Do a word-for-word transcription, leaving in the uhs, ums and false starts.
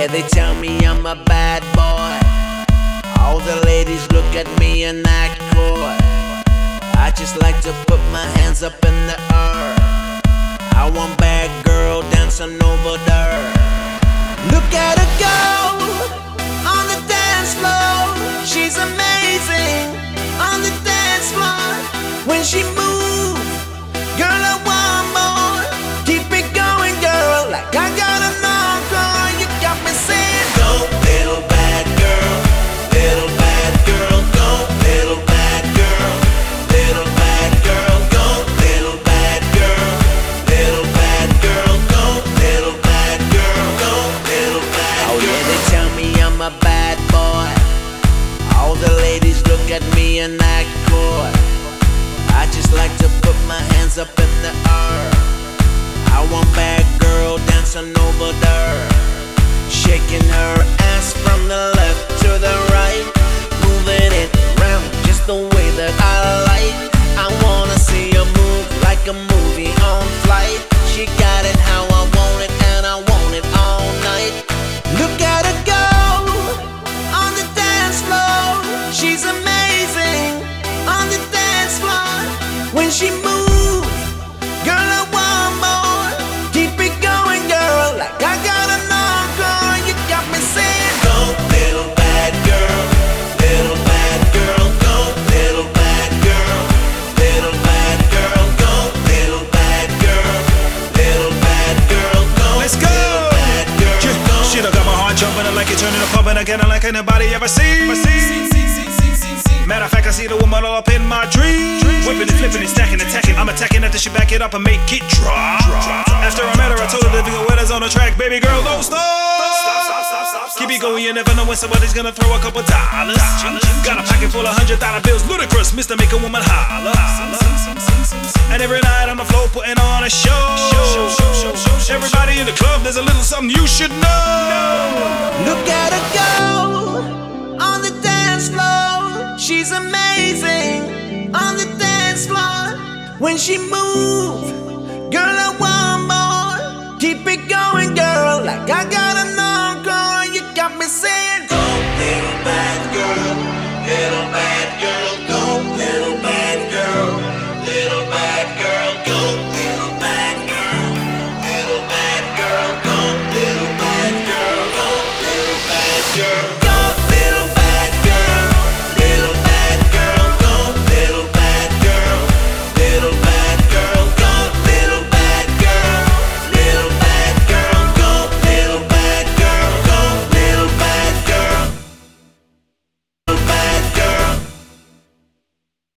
yeah, they tell me I'm a bad boy. All the ladies look at me and act coy. I just like to put my hands up in the air. I want bad girl dancing over there. Look at her go on the dance floor. She's amazing on the dance floor. When she moves, girl, I want more. Keep it going, girl, like I got an encore. You got me saying, go, little bad girl, little bad girl, go, little bad girl, little bad girl, go, little bad girl, little bad girl, go, little bad girl, go, little bad girl. Oh yeah, they tell me I'm a bad boy. All the ladies look at me and act coy. I just like to put my hands up in the air. I want bad girl dancing over there, shaking her ass from the left to the right, moving it around just the way that I like. I wanna see her move like a movie on flight. She got it how I want it, and I want it all night. Look at her go on the dance floor. She's amazing on the dance floor. When she moves, girl, I want more. Keep it going, girl, like I got an encore. You got me saying, go, little bad girl, little bad girl, go, little bad girl, little bad girl, go, little bad girl, little bad girl, go. Let's go. Bad girl, Yeah. go. Shit, I got my heart jumping, I like it turning a pump, and I get it like anybody ever seen. Matter of fact, I see the woman all up in my dreams. Whipping and flipping and stacking, attacking. I'm attacking after she back it up and make it drop. After I met her, I told her to be with us on the track. Baby girl, don't stop. Keep it going, you never know when somebody's gonna throw a couple dollars. Got a pocket full of hundred dollar bills, ludicrous, Mister Make a Woman Holler. And every night on the floor putting on a show. Everybody in the club, there's a little something you should know. Look at her go on the dance floor. She's amazing on the dance floor. When she moves,